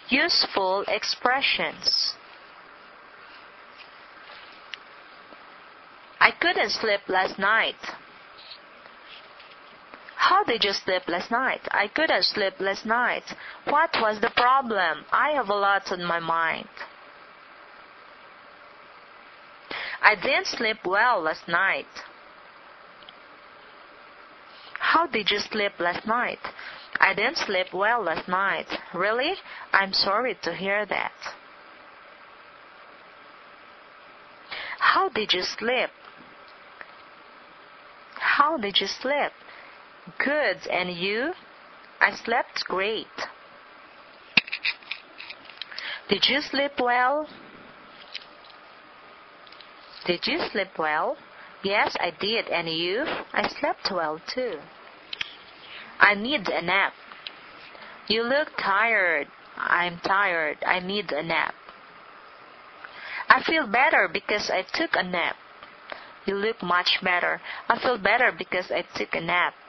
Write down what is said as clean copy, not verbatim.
Useful expressions. I couldn't sleep last night. How did you sleep last night? I couldn't sleep last night. What was the problem? I have a lot on my mind. I didn't sleep well last night. How did you sleep last night? I didn't sleep well last night. Really? I'm sorry to hear that. How did you sleep? How did you sleep? Good, and you? I slept great. Did you sleep well? Did you sleep well? Yes, I did, and you? I slept well too. I need a nap. You look tired. I'm tired. I need a nap. I feel better because I took a nap. You look much better. I feel better because I took a nap.